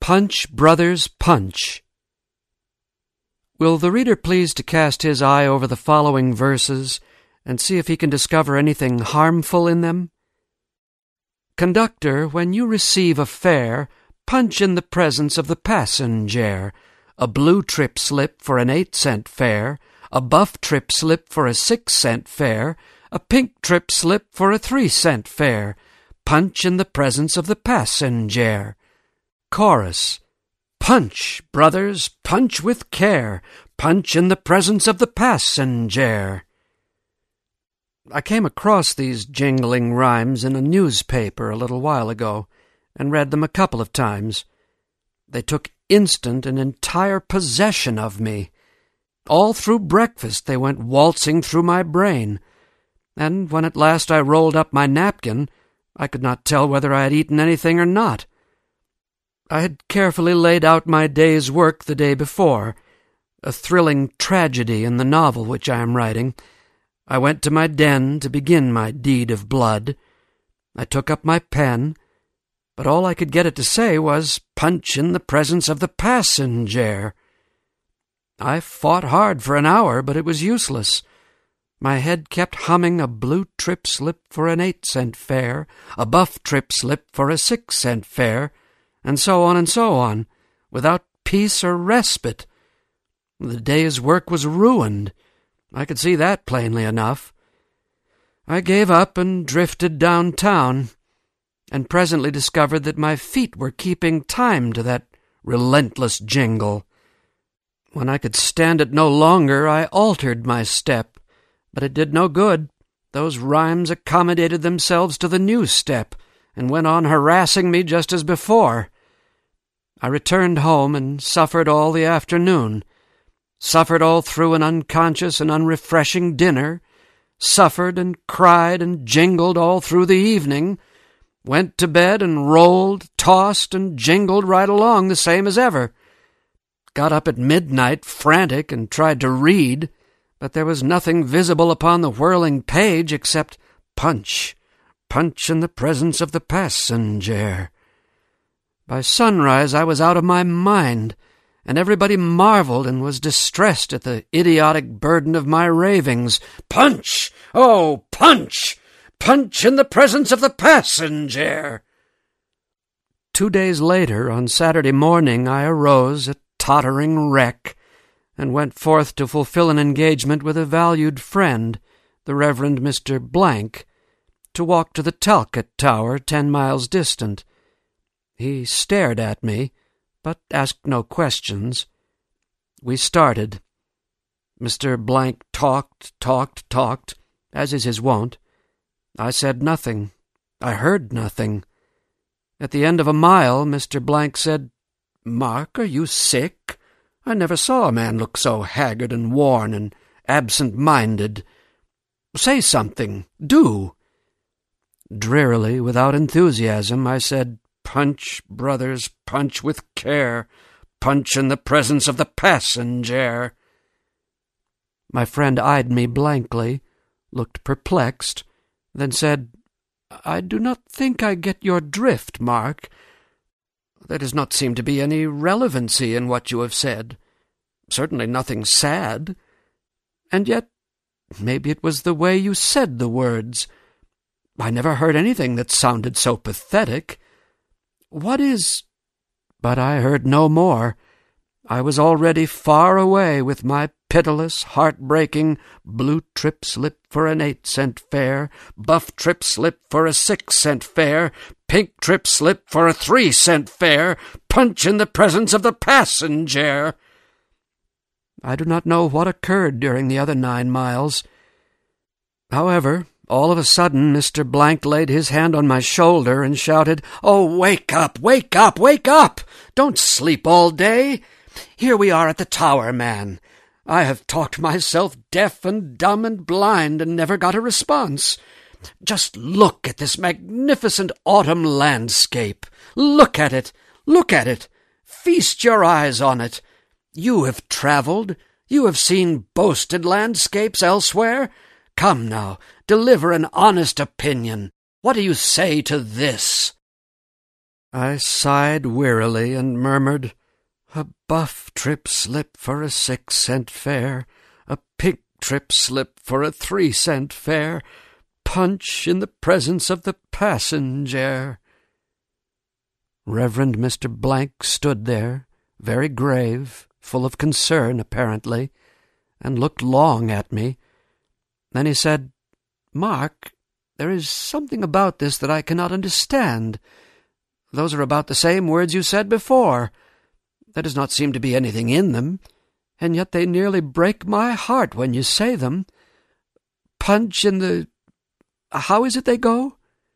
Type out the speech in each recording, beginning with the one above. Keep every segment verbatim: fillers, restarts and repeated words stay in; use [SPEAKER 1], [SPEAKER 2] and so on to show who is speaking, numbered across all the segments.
[SPEAKER 1] Punch, Brothers, Punch. Will the reader please to cast his eye over the following verses and see if he can discover anything harmful in them? Conductor, when you receive a fare, punch in the presence of the passenger a blue trip slip for an eight-cent fare, a buff trip slip for a six-cent fare, a pink trip slip for a three-cent fare. Punch in the presence of the passenger. Chorus. Punch, brothers, punch with care. Punch in the presence of the passenger. I came across these jingling rhymes in a newspaper a little while ago, and read them a couple of times. They took instant and entire possession of me. All through breakfast they went waltzing through my brain, and when at last I rolled up my napkin, I could not tell whether I had eaten anything or not. I had carefully laid out my day's work the day before, a thrilling tragedy in the novel which I am writing. I went to my den to begin my deed of blood. I took up my pen, but all I could get it to say was, punch in the presence of the passenger. I fought hard for an hour, but it was useless. My head kept humming a blue trip slip for an eight-cent fare, a buff trip slip for a six-cent fare, and so on and so on, without peace or respite. The day's work was ruined. I could see that plainly enough. I gave up and drifted downtown, and presently discovered that my feet were keeping time to that relentless jingle. When I could stand it no longer, I altered my step, but it did no good. Those rhymes accommodated themselves to the new step, and went on harassing me just as before. I returned home and suffered all the afternoon, suffered all through an unconscious and unrefreshing dinner, suffered and cried and jingled all through the evening, went to bed and rolled, tossed, and jingled right along the same as ever. Got up at midnight frantic and tried to read, but there was nothing visible upon the whirling page except punch, punch in the presence of the passenger. By sunrise I was out of my mind, and everybody marveled and was distressed at the idiotic burden of my ravings. Punch! Oh, punch! Punch in the presence of the passenger! Two days later, on Saturday morning, I arose a tottering wreck, and went forth to fulfill an engagement with a valued friend, the Reverend Mister Blank, to walk to the Talcott Tower, ten miles distant. He stared at me, but asked no questions. We started. Mister Blank talked, talked, talked, as is his wont. I said nothing. I heard nothing. At the end of a mile, Mister Blank said, "Mark, are you sick? I never saw a man look so haggard and worn and absent-minded. Say something, do." Drearily, without enthusiasm, I said, "Punch, brothers, punch with care. Punch in the presence of the passenger." My friend eyed me blankly, looked perplexed, then said, "I do not think I get your drift, Mark. There does not seem to be any relevancy in what you have said. Certainly nothing sad. And yet, maybe it was the way you said the words. I never heard anything that sounded so pathetic. What is—" But I heard no more. I was already far away with my pitiless, heart-breaking blue trip slip for an eight-cent fare, buff trip slip for a six-cent fare, pink trip slip for a three-cent fare, punch in the presence of the passenger. I do not know what occurred during the other nine miles. However, all of a sudden Mister Blank laid his hand on my shoulder and shouted, "Oh, wake up, wake up, wake up! Don't sleep all day! Here we are at the tower, man. I have talked myself deaf and dumb and blind and never got a response. Just look at this magnificent autumn landscape. Look at it, look at it. Feast your eyes on it. You have travelled. You have seen boasted landscapes elsewhere. Come now, deliver an honest opinion. What do you say to this?" I sighed wearily and murmured, "A buff trip slip for a six-cent fare, a pink trip slip for a three-cent fare, punch in the presence of the passenger." Reverend Mister Blank stood there, very grave, full of concern, apparently, and looked long at me. Then he said, "Mark, there is something about this that I cannot understand. Those are about the same words you said before. There does not seem to be anything in them, and yet they nearly break my heart when you say them. Punch in the... how is it they go?"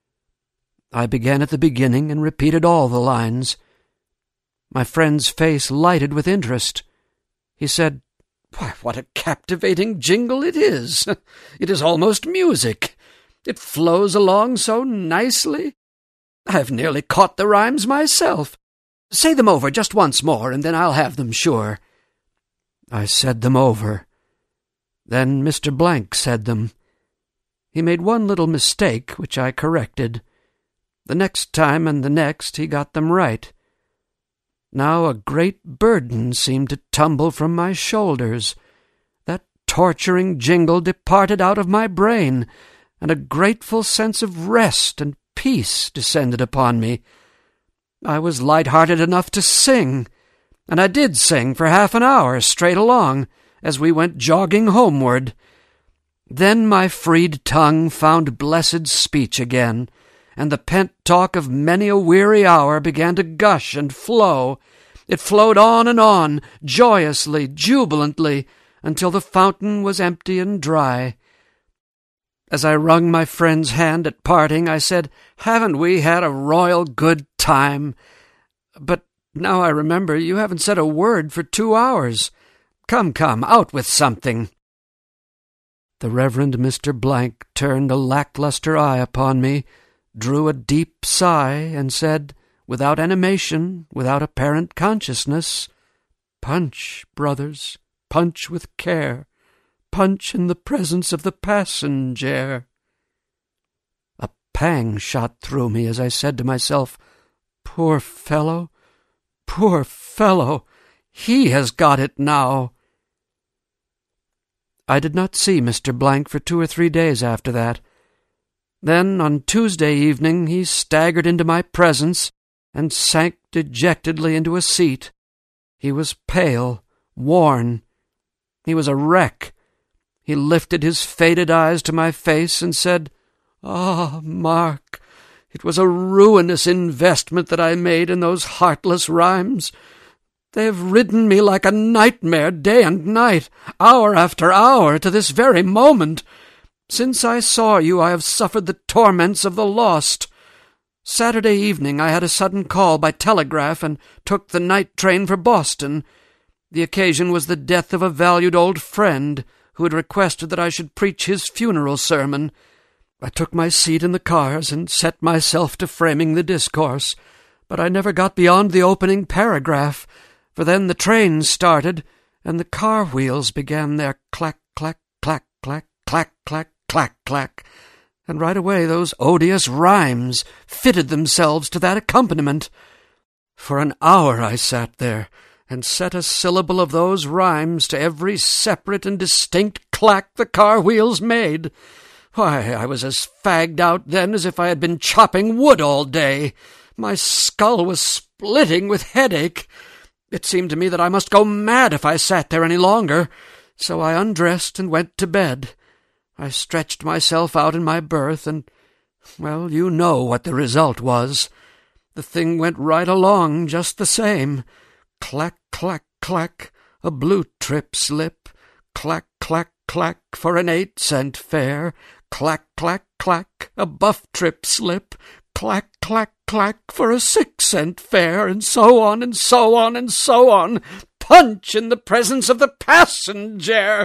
[SPEAKER 1] I began at the beginning and repeated all the lines. My friend's face lighted with interest. He said, "Why, what a captivating jingle it is! It is almost music. It flows along so nicely. I have nearly caught the rhymes myself. Say them over just once more, and then I'll have them sure." I said them over. Then Mister Blank said them. He made one little mistake, which I corrected. The next time and the next he got them right. Now a great burden seemed to tumble from my shoulders. That torturing jingle departed out of my brain, and a grateful sense of rest and peace descended upon me. I was light-hearted enough to sing, and I did sing for half an hour straight along as we went jogging homeward. Then my freed tongue found blessed speech again, and the pent talk of many a weary hour began to gush and flow. It flowed on and on, joyously, jubilantly, until the fountain was empty and dry. As I wrung my friend's hand at parting, I said, "Haven't we had a royal good time? But now I remember you haven't said a word for two hours. Come, come, out with something." The Reverend Mister Blank turned a lackluster eye upon me, drew a deep sigh, and said, without animation, without apparent consciousness, "Punch, brothers, punch with care. Punch in the presence of the passenger." A pang shot through me as I said to myself, "Poor fellow, poor fellow, he has got it now." I did not see Mister Blank for two or three days after that. Then, on Tuesday evening, he staggered into my presence and sank dejectedly into a seat. He was pale, worn. He was a wreck. He lifted his faded eyes to my face and said, "Ah, Mark, it was a ruinous investment that I made in those heartless rhymes. They have ridden me like a nightmare day and night, hour after hour, to this very moment. Since I saw you, I have suffered the torments of the lost. Saturday evening I had a sudden call by telegraph and took the night train for Boston. The occasion was the death of a valued old friend who had requested that I should preach his funeral sermon. I took my seat in the cars and set myself to framing the discourse, but I never got beyond the opening paragraph, for then the train started, and the car wheels began their clack, clack, clack, clack, clack, clack, clack, clack, and right away those odious rhymes fitted themselves to that accompaniment. For an hour I sat there, and set a syllable of those rhymes to every separate and distinct clack the car wheels made. Why, I was as fagged out then as if I had been chopping wood all day. My skull was splitting with headache. It seemed to me that I must go mad if I sat there any longer, so I undressed and went to bed. I stretched myself out in my berth, and, well, you know what the result was. The thing went right along just the same. Clack, clack, clack, a blue trip slip. Clack, clack, clack, for an eight-cent fare. Clack, clack, clack, a buff trip slip. Clack, clack, clack, for a six-cent fare, and so on, and so on, and so on. Punch in the presence of the passenger.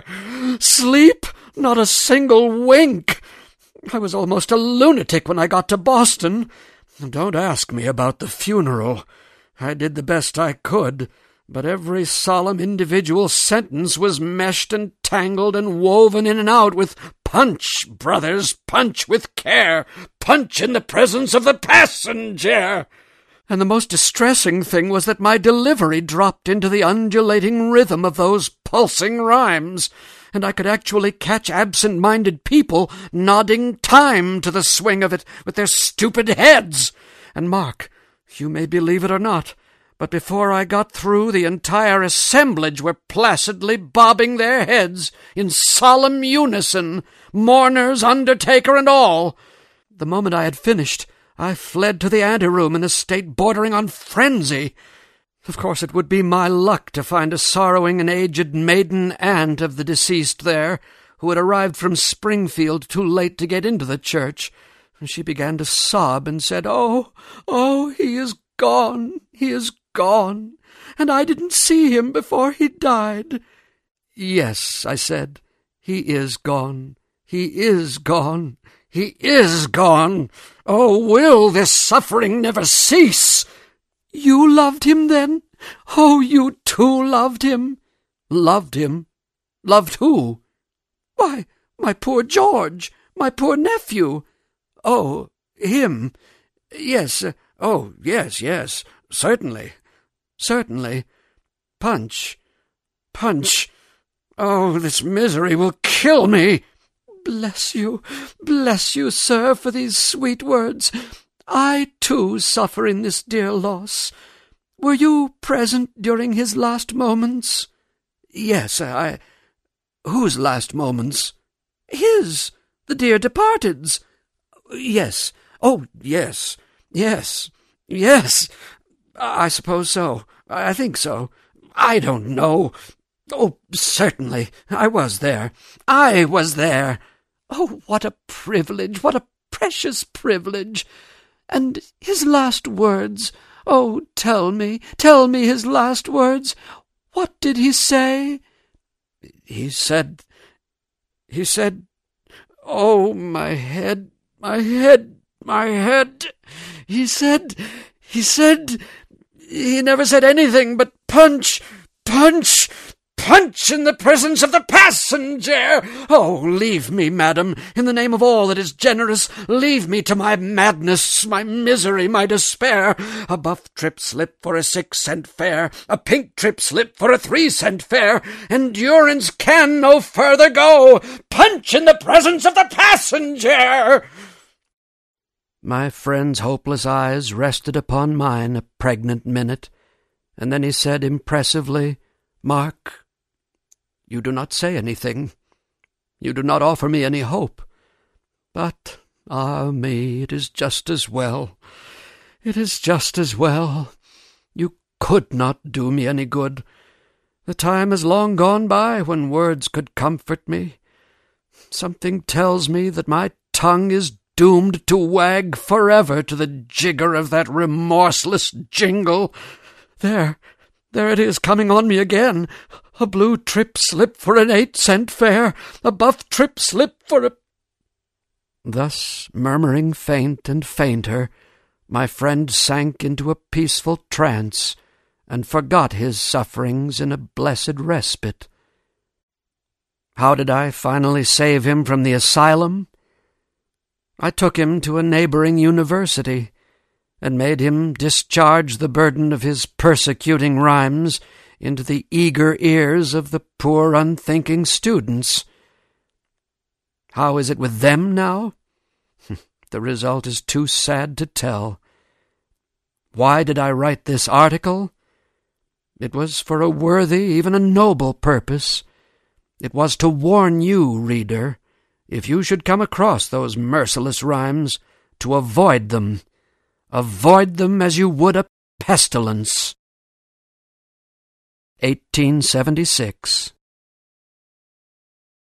[SPEAKER 1] Sleep? Not a single wink. I was almost a lunatic when I got to Boston. Don't ask me about the funeral. I did the best I could, but every solemn individual sentence was meshed and tangled and woven in and out with "Punch, brothers, punch with care! Punch in the presence of the passenger!" And the most distressing thing was that my delivery dropped into the undulating rhythm of those pulsing rhymes, and I could actually catch absent-minded people nodding time to the swing of it with their stupid heads. And Mark, you may believe it or not, but before I got through, the entire assemblage were placidly bobbing their heads in solemn unison, mourners, undertaker, and all. The moment I had finished, I fled to the anteroom in a state bordering on frenzy. Of course, it would be my luck to find a sorrowing and aged maiden aunt of the deceased there, who had arrived from Springfield too late to get into the church. And she began to sob and said, "Oh, oh, he is gone, he is gone, and I didn't see him before he died." "Yes," I said, "he is gone, he is gone, he is gone. Oh, will this suffering never cease?" "You loved him, then? Oh, you too loved him?" "Loved him? Loved who?" "Why, my poor George, my poor nephew." "Oh, him? Yes, uh, oh, yes, yes, certainly, certainly. Punch, Punch, oh, this misery will kill me." "Bless you, bless you, sir, for these sweet words. I, too, suffer in this dear loss. Were you present during his last moments?" "Yes, I... Whose last moments?" "His, the dear departed's." "Yes, oh, yes, yes, yes, I suppose so, I think so. I don't know. Oh, certainly, I was there, I was there." "Oh, what a privilege, what a precious privilege! And his last words, oh, tell me, tell me his last words. What did he say?" He said, he said, oh, my head, my head, my head. He said, he said, he never said anything but punch, punch, punch in the presence of the passenger. Oh, leave me, madam, in the name of all that is generous, leave me to my madness, my misery, my despair. A buff trip slip for a six-cent fare, a pink trip slip for a three-cent fare. Endurance can no further go. Punch in the presence of the passenger. My friend's hopeless eyes rested upon mine a pregnant minute, and then he said impressively, "Mark, you do not say anything. You do not offer me any hope. But, ah me, it is just as well. It is just as well. You could not do me any good. The time has long gone by when words could comfort me. Something tells me that my tongue is doomed to wag forever to the jigger of that remorseless jingle. There, there it is coming on me again. A blue trip slip for an eight-cent fare, a buff trip slip for a—" Thus, murmuring faint and fainter, my friend sank into a peaceful trance and forgot his sufferings in a blessed respite. How did I finally save him from the asylum? I took him to a neighboring university and made him discharge the burden of his persecuting rhymes into the eager ears of the poor unthinking students. How is it with them now? The result is too sad to tell. Why did I write this article? It was for a worthy, even a noble purpose. It was to warn you, reader, if you should come across those merciless rhymes, to avoid them. Avoid them as you would a pestilence. eighteen seventy-six